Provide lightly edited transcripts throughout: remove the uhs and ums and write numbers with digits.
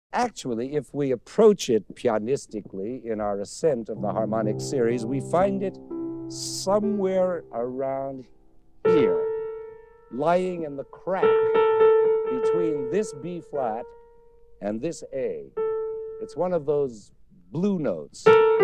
Actually, if we approach it pianistically in our ascent of the harmonic series, we find it somewhere around here, lying in the crack between this B flat and this A. It's one of those blue notes.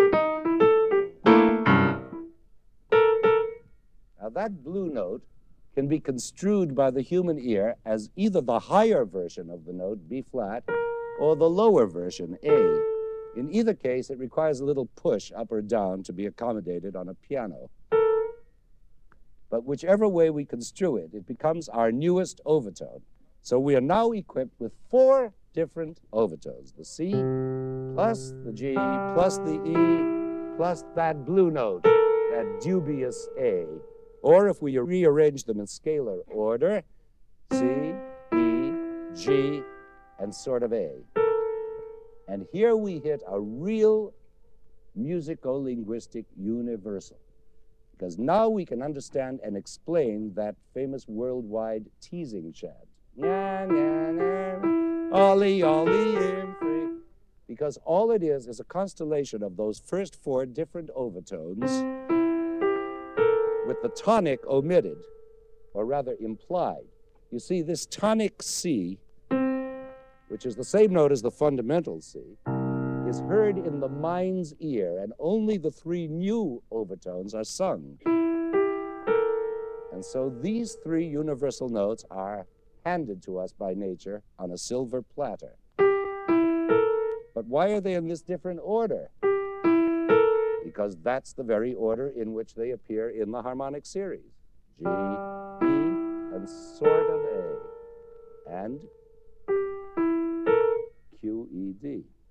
Now, that blue note can be construed by the human ear as either the higher version of the note, B flat, or the lower version, A. In either case, it requires a little push up or down to be accommodated on a piano. But whichever way we construe it, it becomes our newest overtone. So we are now equipped with 4 different overtones: the C, plus the G, plus the E, plus that blue note, that dubious A. Or if we rearrange them in scalar order, C, E, G, and sort of A. And here we hit a real musico-linguistic universal, because now we can understand and explain that famous worldwide teasing chant. Na, na, na, ollie, ollie, free. Because all it is a constellation of those first 4 different overtones with the tonic omitted, or rather implied. You see, this tonic C, which is the same note as the fundamental C, is heard in the mind's ear, and only the 3 new overtones are sung. And so these 3 universal notes are handed to us by nature on a silver platter. But why are they in this different order? Because that's the very order in which they appear in the harmonic series. G, E, and sort of A, and Q, E, D.